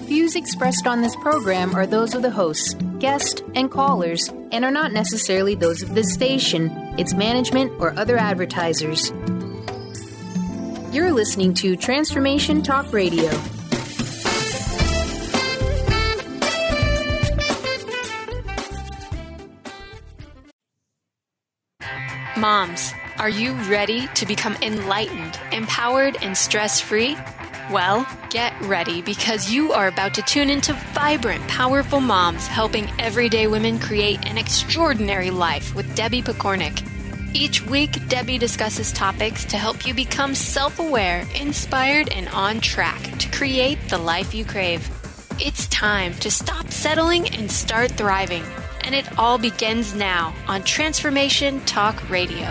Views expressed on this program are those of the hosts, guests, and callers, and are not necessarily those of this station, its management, or other advertisers. You're listening to Transformation Talk Radio. Moms, are you ready to become enlightened, empowered, and stress-free? Well, get ready because you are about to tune into vibrant, powerful moms helping everyday women create an extraordinary life with Debbie Pokornik. Each week, Debbie discusses topics to help you become self-aware, inspired, and on track to create the life you crave. It's time to stop settling and start thriving. And it all begins now on Transformation Talk Radio.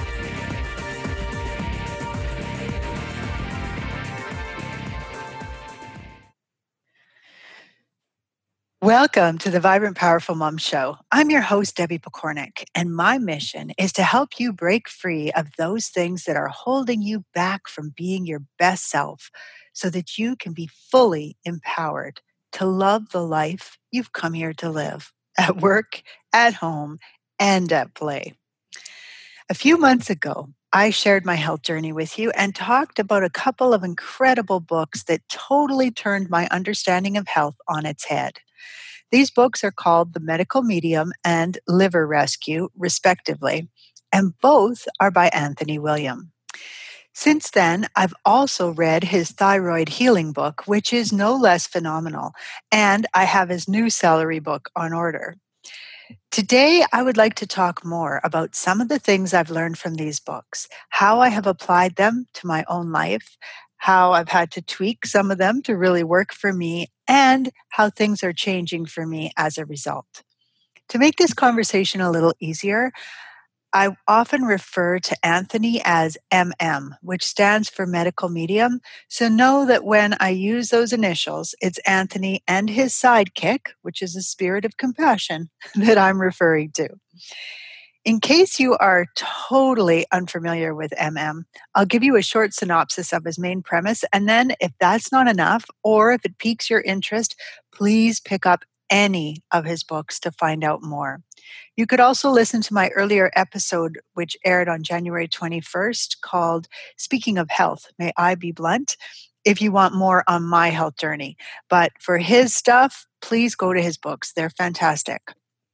Welcome to the Vibrant Powerful Mom Show. I'm your host, Debbie Pokornik, and my mission is to help you break free of those things that are holding you back from being your best self so that you can be fully empowered to love the life you've come here to live, at work, at home, and at play. A few months ago, I shared my health journey with you and talked about a couple of incredible books that totally turned my understanding of health on its head. These books are called The Medical Medium and Liver Rescue, respectively, and both are by Anthony William. Since then, I've also read his thyroid healing book, which is no less phenomenal, and I have his new celery book on order. Today, I would like to talk more about some of the things I've learned from these books, how I have applied them to my own life, how I've had to tweak some of them to really work for me, and how things are changing for me as a result. To make this conversation a little easier, I often refer to Anthony as MM, which stands for Medical Medium. So know that when I use those initials, it's Anthony and his sidekick, which is a spirit of compassion, that I'm referring to. In case you are totally unfamiliar with MM, I'll give you a short synopsis of his main premise. And then if that's not enough, or if it piques your interest, please pick up any of his books to find out more. You could also listen to my earlier episode, which aired on January 21st, called Speaking of Health, May I Be Blunt, if you want more on my health journey. But for his stuff, please go to his books. They're fantastic.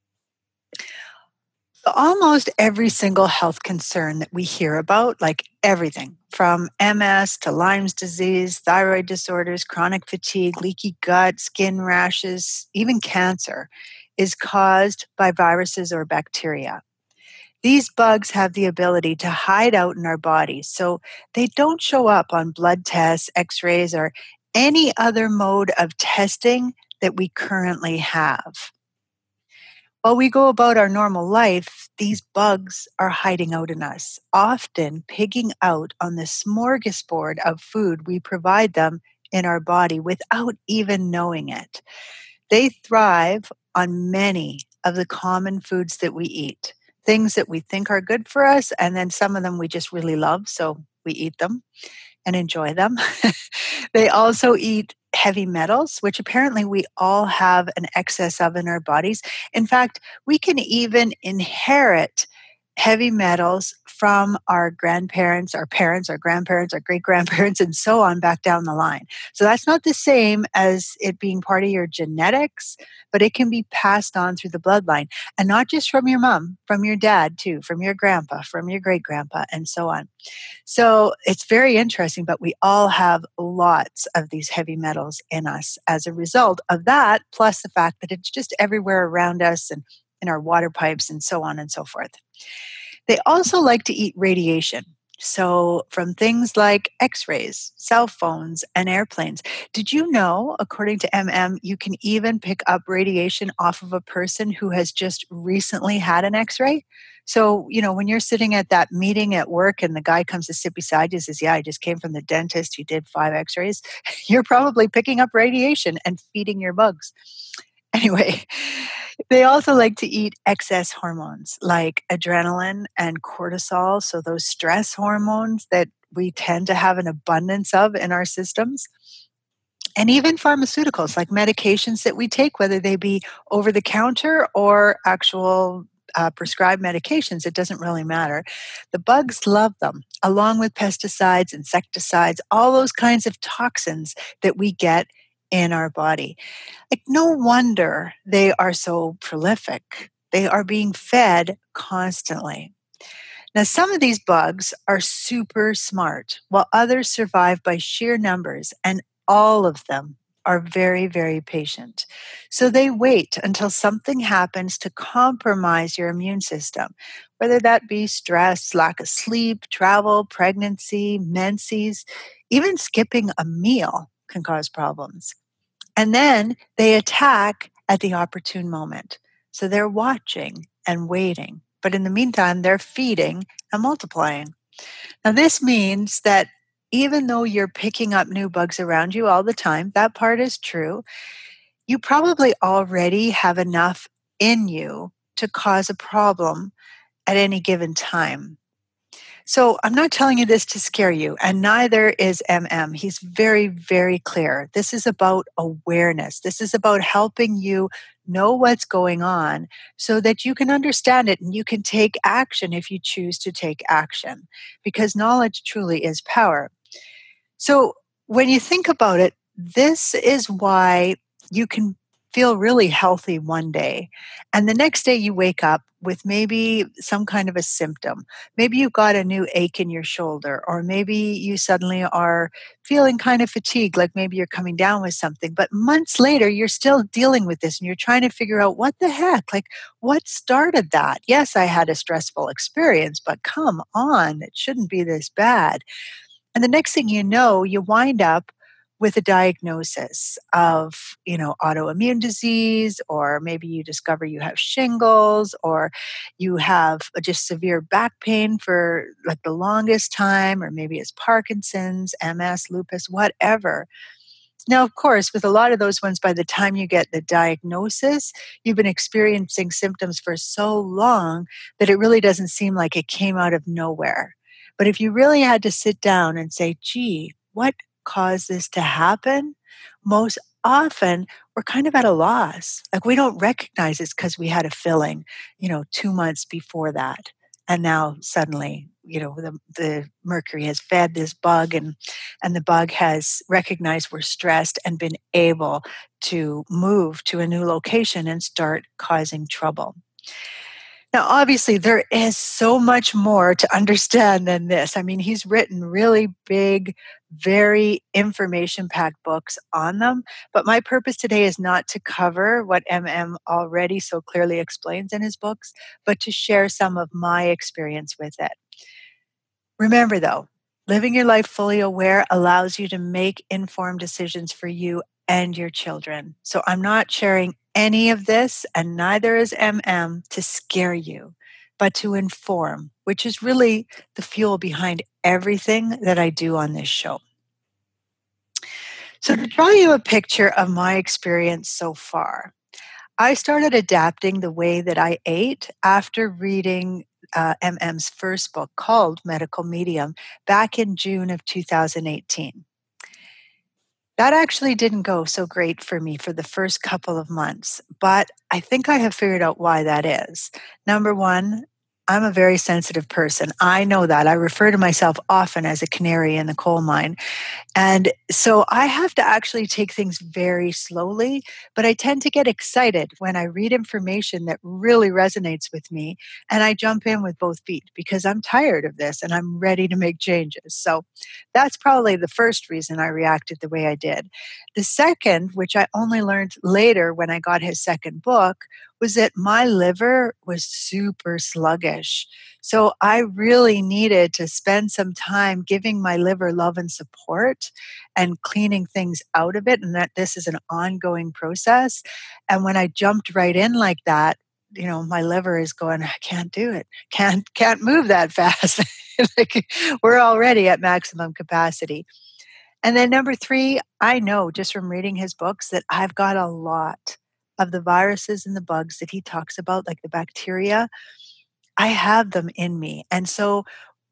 So almost every single health concern that we hear about, like everything from MS to Lyme's disease, thyroid disorders, chronic fatigue, leaky gut, skin rashes, even cancer, is caused by viruses or bacteria. These bugs have the ability to hide out in our bodies, so they don't show up on blood tests, x-rays, or any other mode of testing that we currently have. While we go about our normal life, these bugs are hiding out in us, often pigging out on the smorgasbord of food we provide them in our body without even knowing it. They thrive on many of the common foods that we eat, things that we think are good for us, and then some of them we just really love, so we eat them and enjoy them. They also eat heavy metals, which apparently we all have an excess of in our bodies. In fact, we can even inherit heavy metals from our grandparents, our parents, our grandparents, our great-grandparents, and so on back down the line. So that's not the same as it being part of your genetics, but it can be passed on through the bloodline. And not just from your mom, from your dad too, from your grandpa, from your great-grandpa, and so on. So it's very interesting, but we all have lots of these heavy metals in us as a result of that, plus the fact that it's just everywhere around us and in our water pipes and so on and so forth. They also like to eat radiation. So from things like x-rays, cell phones, and airplanes. Did you know, according to MM, you can even pick up radiation off of a person who has just recently had an x-ray? So, when you're sitting at that meeting at work and the guy comes to sit beside you and says, yeah, I just came from the dentist, he did 5 x-rays, you're probably picking up radiation and feeding your bugs. Anyway, they also like to eat excess hormones like adrenaline and cortisol, so those stress hormones that we tend to have an abundance of in our systems. And even pharmaceuticals, like medications that we take, whether they be over the counter or actual prescribed medications, it doesn't really matter. The bugs love them, along with pesticides, insecticides, all those kinds of toxins that we get in our body. Like, no wonder they are so prolific. They are being fed constantly. Now, some of these bugs are super smart, while others survive by sheer numbers, and all of them are very, very patient. So they wait until something happens to compromise your immune system, whether that be stress, lack of sleep, travel, pregnancy, menses, even skipping a meal can cause problems. And then they attack at the opportune moment. So they're watching and waiting. But in the meantime, they're feeding and multiplying. Now, this means that even though you're picking up new bugs around you all the time, that part is true, you probably already have enough in you to cause a problem at any given time. So I'm not telling you this to scare you, and neither is MM. He's very, very clear. This is about awareness. This is about helping you know what's going on so that you can understand it and you can take action if you choose to take action, because knowledge truly is power. So when you think about it, this is why you can feel really healthy one day. And the next day you wake up with maybe some kind of a symptom. Maybe you've got a new ache in your shoulder, or maybe you suddenly are feeling kind of fatigued, like maybe you're coming down with something. But months later, you're still dealing with this and you're trying to figure out what the heck, like what started that? Yes, I had a stressful experience, but come on, it shouldn't be this bad. And the next thing you know, you wind up with a diagnosis of, autoimmune disease, or maybe you discover you have shingles, or you have just severe back pain for like the longest time, or maybe it's Parkinson's, MS, lupus, whatever. Now, of course, with a lot of those ones, by the time you get the diagnosis, you've been experiencing symptoms for so long that it really doesn't seem like it came out of nowhere. But if you really had to sit down and say, gee, what caused this to happen? Most often, we're kind of at a loss. Like, we don't recognize it's because we had a filling, 2 months before that. And now suddenly, the mercury has fed this bug, and the bug has recognized we're stressed and been able to move to a new location and start causing trouble. Now, obviously, there is so much more to understand than this. I mean, he's written really big, very information packed books on them. But my purpose today is not to cover what MM already so clearly explains in his books, but to share some of my experience with it. Remember, though, living your life fully aware allows you to make informed decisions for you and your children. So I'm not sharing any of this, and neither is MM, to scare you, but to inform, which is really the fuel behind everything that I do on this show. So, to draw you a picture of my experience so far, I started adapting the way that I ate after reading MM's first book called Medical Medium back in June of 2018. That actually didn't go so great for me for the first couple of months, but I think I have figured out why that is. Number one, I'm a very sensitive person. I know that. I refer to myself often as a canary in the coal mine. And so I have to actually take things very slowly, but I tend to get excited when I read information that really resonates with me. And I jump in with both feet because I'm tired of this and I'm ready to make changes. So that's probably the first reason I reacted the way I did. The second, which I only learned later when I got his second book, was that my liver was super sluggish. So I really needed to spend some time giving my liver love and support and cleaning things out of it, and that this is an ongoing process. And when I jumped right in like that, my liver is going, I can't do it. Can't move that fast. Like, we're already at maximum capacity. And then number three, I know just from reading his books that I've got a lot of the viruses and the bugs that he talks about, like the bacteria. I have them in me. And so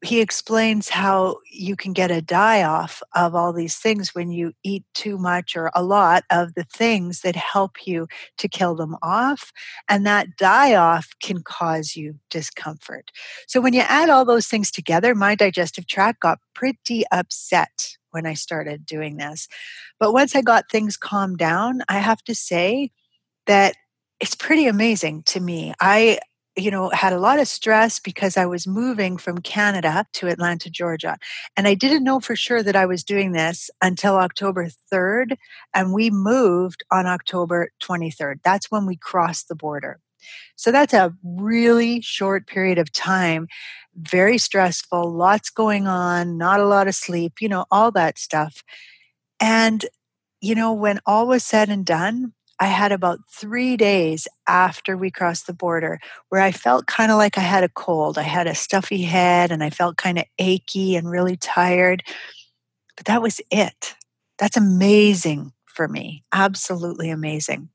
he explains how you can get a die-off of all these things when you eat too much or a lot of the things that help you to kill them off. And that die-off can cause you discomfort. So when you add all those things together, my digestive tract got pretty upset when I started doing this. But once I got things calmed down, I have to say that it's pretty amazing to me. I had a lot of stress because I was moving from Canada to Atlanta, Georgia. And I didn't know for sure that I was doing this until October 3rd. And we moved on October 23rd. That's when we crossed the border. So that's a really short period of time, very stressful, lots going on, not a lot of sleep, all that stuff. And, when all was said and done, I had about 3 days after we crossed the border where I felt kind of like I had a cold. I had a stuffy head and I felt kind of achy and really tired. But that was it. That's amazing for me. Absolutely amazing.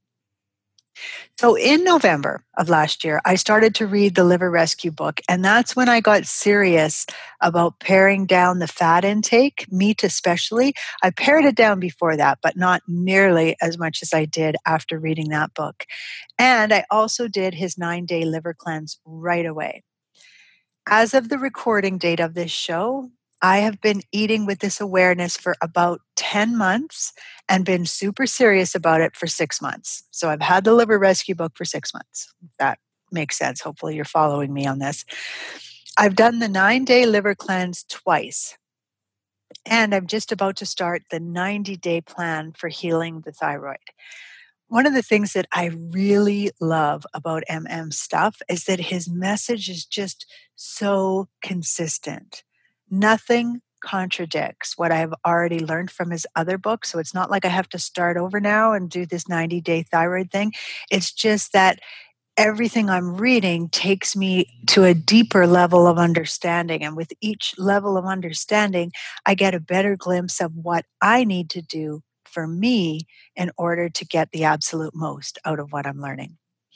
So in November of last year, I started to read the Liver Rescue book, and that's when I got serious about paring down the fat intake, meat especially. I pared it down before that, but not nearly as much as I did after reading that book. And I also did his 9-day liver cleanse right away. As of the recording date of this show, I have been eating with this awareness for about 10 months and been super serious about it for 6 months. So I've had the Liver Rescue book for 6 months. If that makes sense. Hopefully you're following me on this. I've done the 9-day liver cleanse twice. And I'm just about to start the 90-day plan for healing the thyroid. One of the things that I really love about MM stuff is that his message is just so consistent. Nothing contradicts what I've already learned from his other books. So it's not like I have to start over now and do this 90-day thyroid thing. It's just that everything I'm reading takes me to a deeper level of understanding. And with each level of understanding, I get a better glimpse of what I need to do for me in order to get the absolute most out of what I'm learning.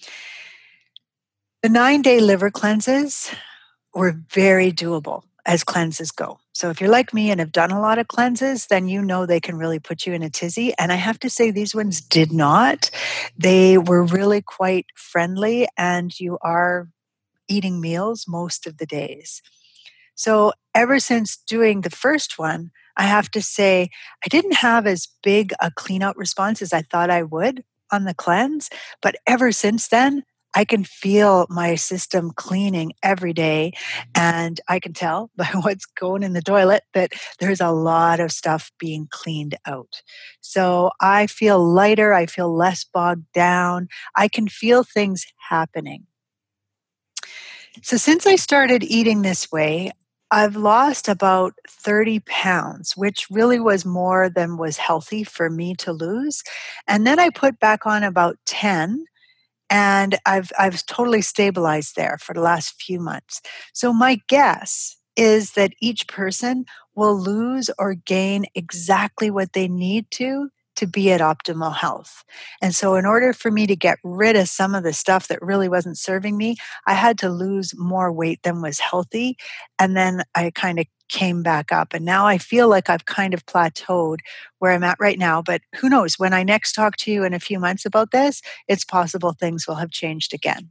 The 9-day liver cleanses were very doable as cleanses go. So if you're like me and have done a lot of cleanses, then you know they can really put you in a tizzy. And I have to say these ones did not. They were really quite friendly and you are eating meals most of the days. So ever since doing the first one, I have to say I didn't have as big a clean-out response as I thought I would on the cleanse. But ever since then, I can feel my system cleaning every day. And I can tell by what's going in the toilet that there's a lot of stuff being cleaned out. So I feel lighter. I feel less bogged down. I can feel things happening. So since I started eating this way, I've lost about 30 pounds, which really was more than was healthy for me to lose. And then I put back on about 10, and I've totally stabilized there for the last few months. So my guess is that each person will lose or gain exactly what they need to be at optimal health. And so in order for me to get rid of some of the stuff that really wasn't serving me, I had to lose more weight than was healthy. And then I kind of came back up. And now I feel like I've kind of plateaued where I'm at right now. But who knows, when I next talk to you in a few months about this, it's possible things will have changed again.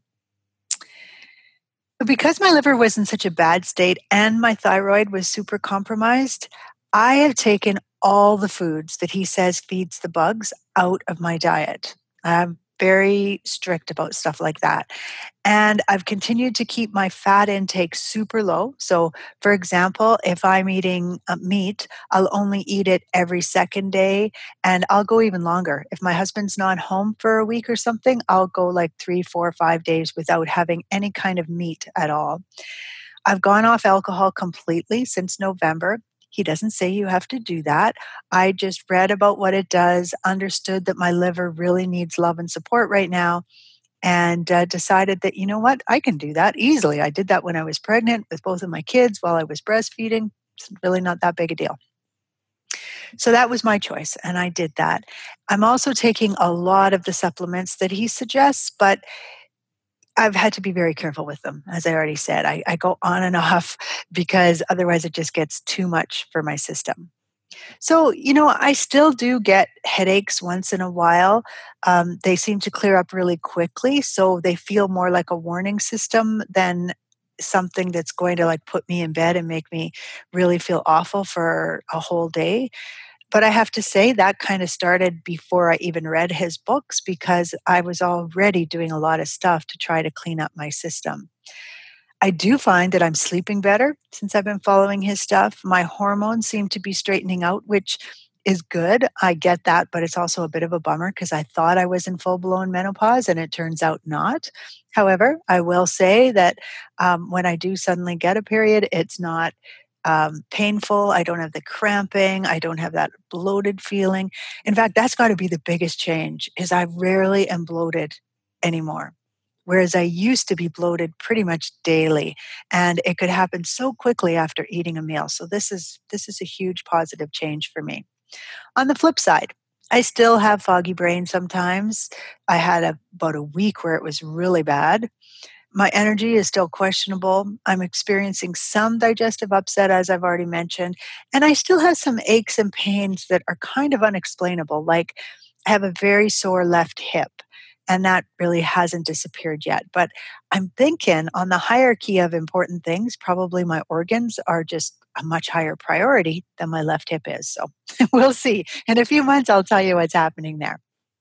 But because my liver was in such a bad state and my thyroid was super compromised, I have taken all the foods that he says feeds the bugs out of my diet. I'm very strict about stuff like that. And I've continued to keep my fat intake super low. So, for example, if I'm eating meat, I'll only eat it every second day, and I'll go even longer. If my husband's not home for a week or something, I'll go like 3, 4, 5 days without having any kind of meat at all. I've gone off alcohol completely since November. He doesn't say you have to do that. I just read about what it does, understood that my liver really needs love and support right now, and decided that, you know what, I can do that easily. I did that when I was pregnant with both of my kids while I was breastfeeding. It's really not that big a deal. So that was my choice, and I did that. I'm also taking a lot of the supplements that he suggests, but I've had to be very careful with them, as I already said. I go on and off because otherwise it just gets too much for my system. So, I still do get headaches once in a while. They seem to clear up really quickly. So they feel more like a warning system than something that's going to like put me in bed and make me really feel awful for a whole day. But I have to say that kind of started before I even read his books because I was already doing a lot of stuff to try to clean up my system. I do find that I'm sleeping better since I've been following his stuff. My hormones seem to be straightening out, which is good. I get that, but it's also a bit of a bummer because I thought I was in full blown menopause and it turns out not. However, I will say that when I do suddenly get a period, it's not painful. I don't have the cramping. I don't have that bloated feeling. In fact, that's got to be the biggest change is I rarely am bloated anymore. Whereas I used to be bloated pretty much daily, and it could happen so quickly after eating a meal. So this is a huge positive change for me. On the flip side, I still have foggy brain sometimes. I had about a week where it was really bad. My energy is still questionable. I'm experiencing some digestive upset, as I've already mentioned, and I still have some aches and pains that are kind of unexplainable. Like I have a very sore left hip, and that really hasn't disappeared yet. But I'm thinking on the hierarchy of important things, probably my organs are just a much higher priority than my left hip is. So we'll see. In a few months, I'll tell you what's happening there.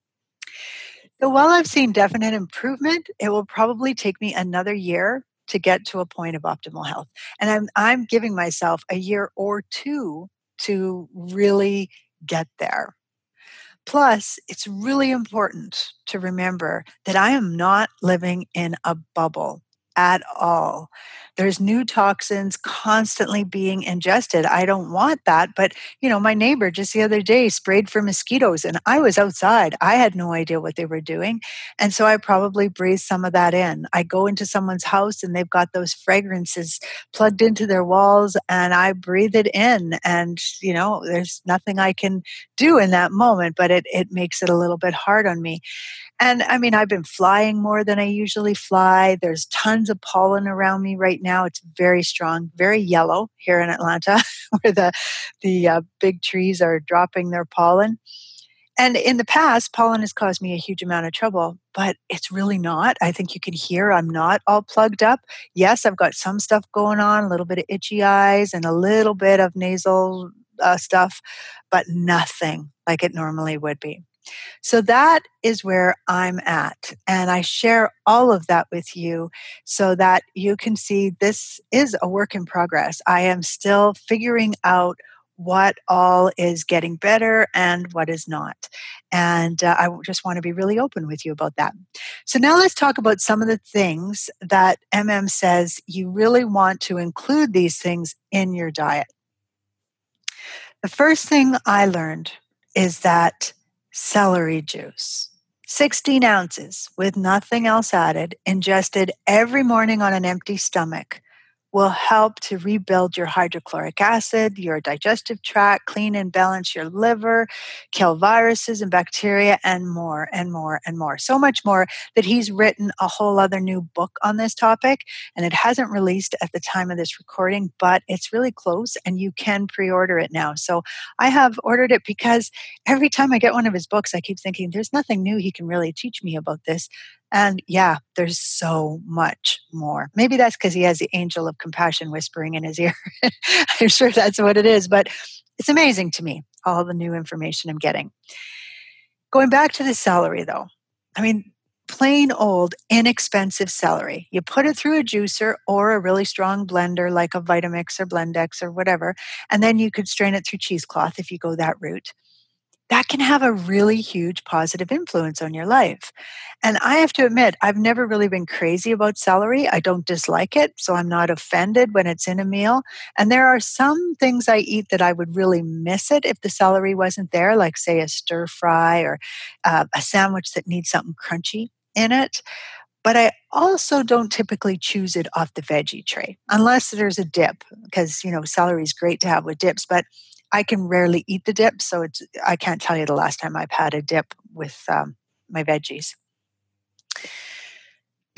So while I've seen definite improvement, it will probably take me another year to get to a point of optimal health. And I'm giving myself a year or two to really get there. Plus, it's really important to remember that I am not living in a bubble at all. There's new toxins constantly being ingested. I don't want that. But, my neighbor just the other day sprayed for mosquitoes and I was outside. I had no idea what they were doing. And so I probably breathed some of that in. I go into someone's house and they've got those fragrances plugged into their walls and I breathe it in. And, there's nothing I can do in that moment, but it makes it a little bit hard on me. And I mean, I've been flying more than I usually fly. There's tons of pollen around me right now. It's very strong, very yellow here in Atlanta, where the big trees are dropping their pollen. And in the past, pollen has caused me a huge amount of trouble, but it's really not. I think you can hear I'm not all plugged up. Yes, I've got some stuff going on, a little bit of itchy eyes and a little bit of nasal stuff, but nothing like it normally would be. So that is where I'm at. And I share all of that with you so that you can see this is a work in progress. I am still figuring out what all is getting better and what is not. And I just want to be really open with you about that. So now let's talk about some of the things that says you really want to include these things in your diet. The first thing I learned is that celery juice, 16 ounces with nothing else added, ingested every morning on an empty stomach, will help to rebuild your hydrochloric acid, your digestive tract, clean and balance your liver, kill viruses and bacteria, and more and more and more. So much more that he's written a whole other new book on this topic, and it hasn't released at the time of this recording, but it's really close and you can pre-order it now. So I have ordered it because every time I get one of his books, I keep thinking there's nothing new he can really teach me about this. And yeah, there's so much more. Maybe that's because he has the angel of compassion whispering in his ear. I'm sure that's what it is, but it's amazing to me, all the new information I'm getting. Going back to the celery though, I mean, plain old inexpensive celery. You put it through a juicer or a really strong blender like a Vitamix or Blendex or whatever, and then you could strain it through cheesecloth if you go that route. That can have a really huge positive influence on your life. And I have to admit, I've never really been crazy about celery. I don't dislike it, so I'm not offended when it's in a meal. And there are some things I eat that I would really miss it if the celery wasn't there, like say a stir fry or a sandwich that needs something crunchy in it. But I also don't typically choose it off the veggie tray, unless there's a dip, because, celery is great to have with dips, but I can rarely eat the dip, so I can't tell you the last time I've had a dip with my veggies.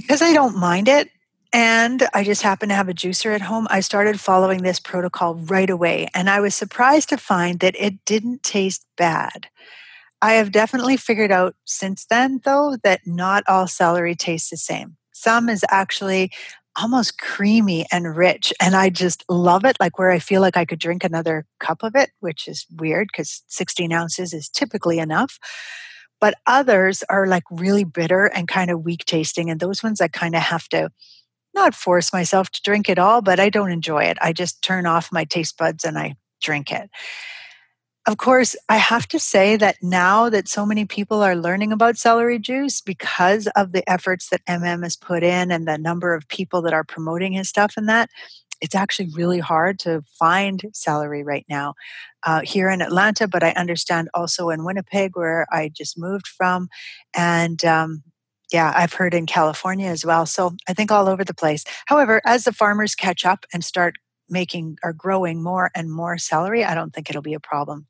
Because I don't mind it, and I just happen to have a juicer at home, I started following this protocol right away, and I was surprised to find that it didn't taste bad. I have definitely figured out since then, though, that not all celery tastes the same. Some is actually almost creamy and rich, and I just love it, like where I feel like I could drink another cup of it, which is weird because 16 ounces is typically enough. But others are like really bitter and kind of weak tasting, and those ones I kind of have to not force myself to drink it all, but I don't enjoy it. I just turn off my taste buds and I drink it. Of course, I have to say that now that so many people are learning about celery juice because of the efforts that has put in and the number of people that are promoting his stuff and that, it's actually really hard to find celery right now here in Atlanta, but I understand also in Winnipeg, where I just moved from. And yeah, I've heard in California as well. So I think all over the place. However, as the farmers catch up and start making or growing more and more celery, I don't think it'll be a problem.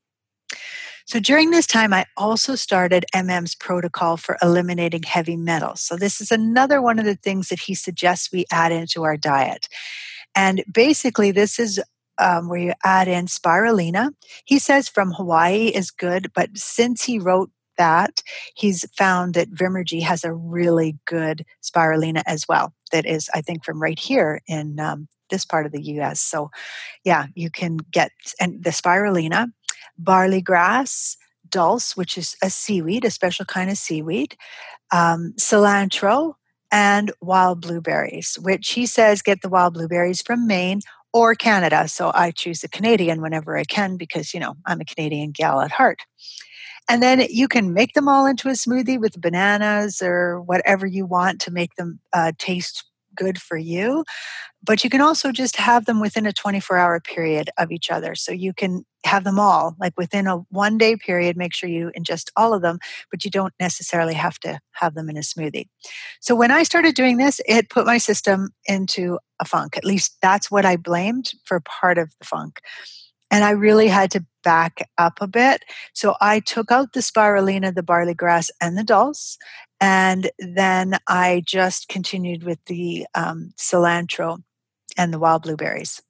So during this time, I also started MM's protocol for eliminating heavy metals. So this is another one of the things that he suggests we add into our diet. And basically, this is where you add in spirulina. He says from Hawaii is good, but since he wrote that, he's found that Vimergy has a really good spirulina as well. That is, I think, from right here in this part of the US. So, yeah, you can get and the spirulina, barley grass, dulse, which is a seaweed, a special kind of seaweed, cilantro, and wild blueberries, which he says get the wild blueberries from Maine or Canada. So I choose the Canadian whenever I can because, I'm a Canadian gal at heart. And then you can make them all into a smoothie with bananas or whatever you want to make them taste good for you. But you can also just have them within a 24-hour period of each other. So you can have them all, like within a 1-day period, make sure you ingest all of them, but you don't necessarily have to have them in a smoothie. So when I started doing this, it put my system into a funk. At least that's what I blamed for part of the funk. And I really had to back up a bit. So I took out the spirulina, the barley grass, and the dulse. And then I just continued with the cilantro and the wild blueberries.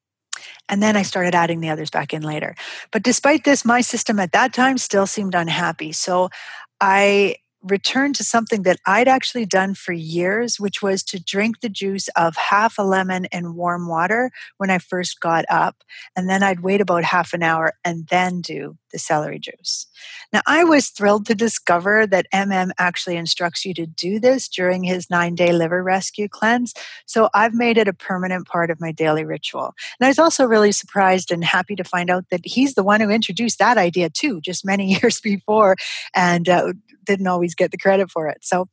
And then I started adding the others back in later. But despite this, my system at that time still seemed unhappy. So I returned to something that I'd actually done for years, which was to drink the juice of half a lemon in warm water when I first got up. And then I'd wait about half an hour and then do the celery juice. Now, I was thrilled to discover that actually instructs you to do this during his 9-day liver rescue cleanse. So I've made it a permanent part of my daily ritual. And I was also really surprised and happy to find out that he's the one who introduced that idea too, just many years before, and didn't always get the credit for it. So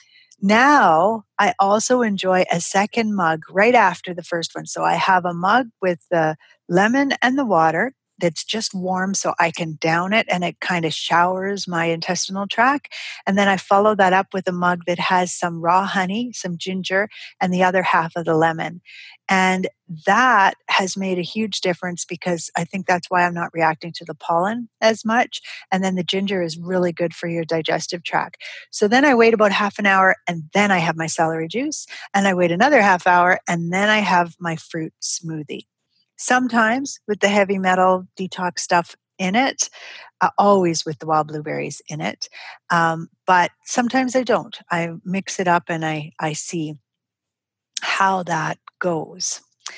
now I also enjoy a second mug right after the first one. So I have a mug with the lemon and the water that's just warm so I can down it and it kind of showers my intestinal tract. And then I follow that up with a mug that has some raw honey, some ginger, and the other half of the lemon. And that has made a huge difference because I think that's why I'm not reacting to the pollen as much. And then the ginger is really good for your digestive tract. So then I wait about half an hour and then I have my celery juice. And I wait another half hour and then I have my fruit smoothie. Sometimes with the heavy metal detox stuff in it, always with the wild blueberries in it. But sometimes I don't. I mix it up and I see how that goes.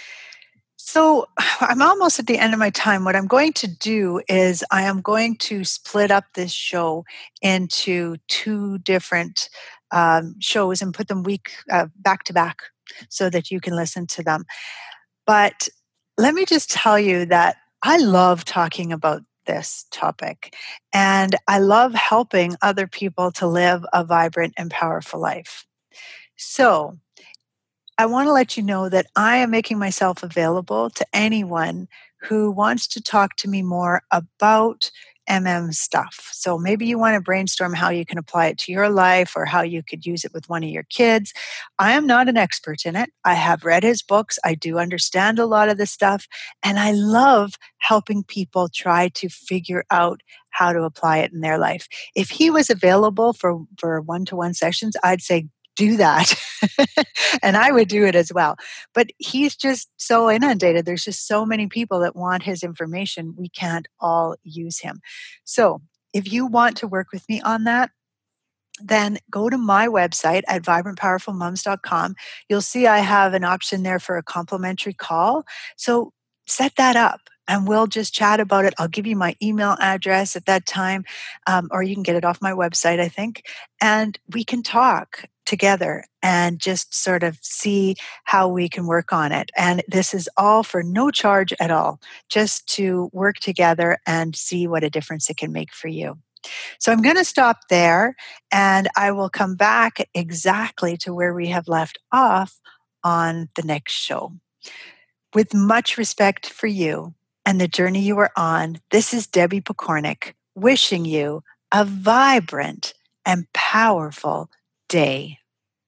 So I'm almost at the end of my time. What I'm going to do is I am going to split up this show into 2 different shows and put them back to back so that you can listen to them. But let me just tell you that I love talking about this topic, and I love helping other people to live a vibrant and powerful life. So I want to let you know that I am making myself available to anyone who wants to talk to me more about stuff. So maybe you want to brainstorm how you can apply it to your life or how you could use it with one of your kids. I am not an expert in it. I have read his books. I do understand a lot of this stuff. And I love helping people try to figure out how to apply it in their life. If he was available for one-to-one sessions, I'd say do that. And I would do it as well. But he's just so inundated. There's just so many people that want his information. We can't all use him. So if you want to work with me on that, then go to my website at vibrantpowerfulmoms.com. You'll see I have an option there for a complimentary call. So set that up and we'll just chat about it. I'll give you my email address at that time, or you can get it off my website, I think. And we can talk together and just sort of see how we can work on it. And this is all for no charge at all, just to work together and see what a difference it can make for you. So I'm going to stop there and I will come back exactly to where we have left off on the next show. With much respect for you and the journey you are on, this is Debbie Pokornik wishing you a vibrant and powerful day.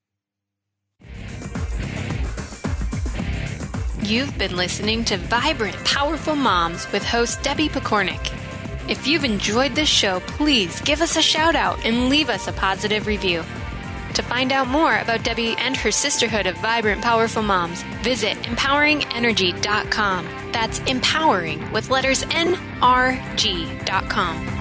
You've been listening to Vibrant Powerful Moms with host Debbie Pokornik. If you've enjoyed this show, please give us a shout out and leave us a positive review. To find out more about Debbie and her sisterhood of Vibrant Powerful Moms, visit empoweringenergy.com. That's empowering with letters NRG.com.